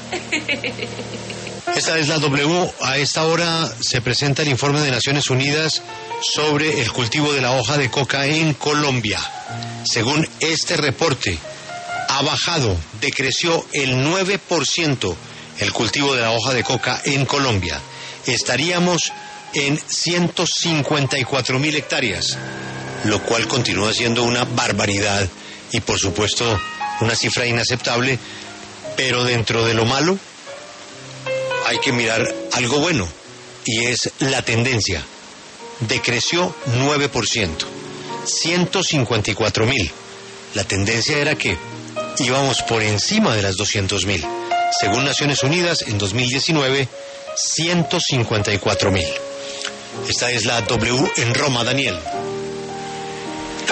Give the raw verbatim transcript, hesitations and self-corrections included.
Esta es la W. A esta hora se presenta el informe de Naciones Unidas sobre el cultivo de la hoja de coca en Colombia. Según este reporte, ha bajado, decreció el nueve por ciento el cultivo de la hoja de coca en Colombia. Estaríamos en ciento cincuenta y cuatro mil hectáreas, lo cual continúa siendo una barbaridad y por supuesto una cifra inaceptable, pero dentro de lo malo hay que mirar algo bueno, y es la tendencia. Decreció nueve por ciento, ciento cincuenta y cuatro mil. La tendencia era que íbamos por encima de las doscientos mil. Según Naciones Unidas, en dos mil diecinueve, ciento cincuenta y cuatro mil. Esta es la W en Roma, Daniel.